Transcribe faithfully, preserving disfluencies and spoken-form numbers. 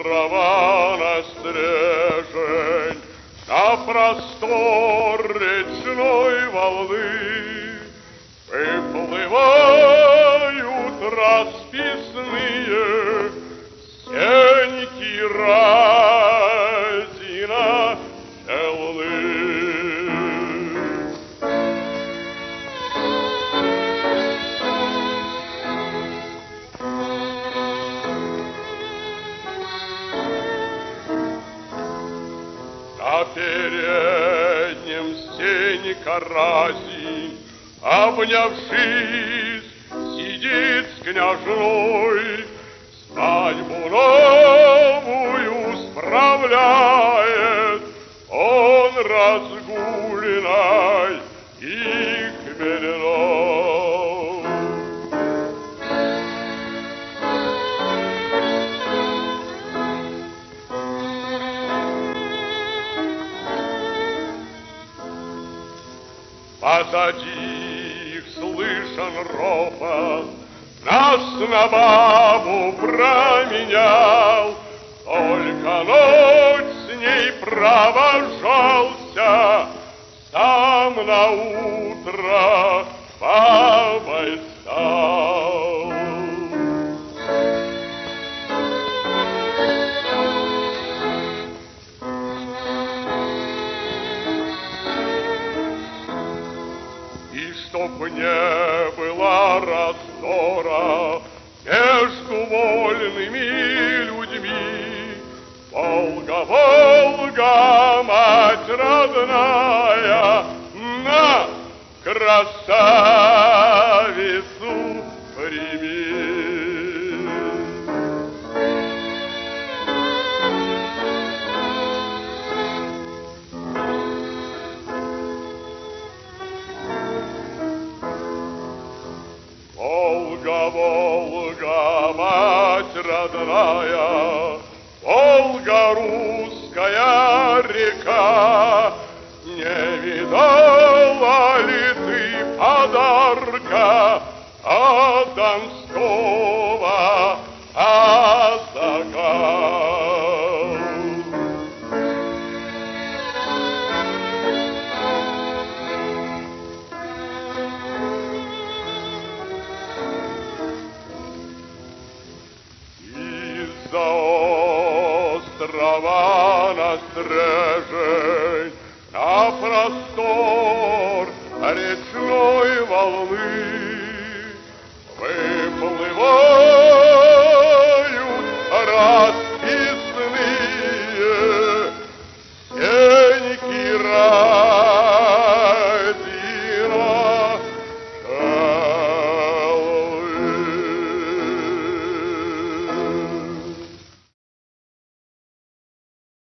острова на стрежень, на простор речной волны выплывают расписные сеньки разина челны. На переднем сенька разин, обнявшись, сидит с княжной, свадьбу новую справляет он разгульной и хмельной. Позади их слышен ропот, нас на бабу променял, только ночь с ней провожался, сам на утро бабой стал. И чтоб не было раздора между вольными людьми, Волга, Волга, мать родная, на красавицу прими. Волга, Волга, мать родная, Волга, русская река, не видала ли ты подарка от Донского казака? Из-за острова на стреже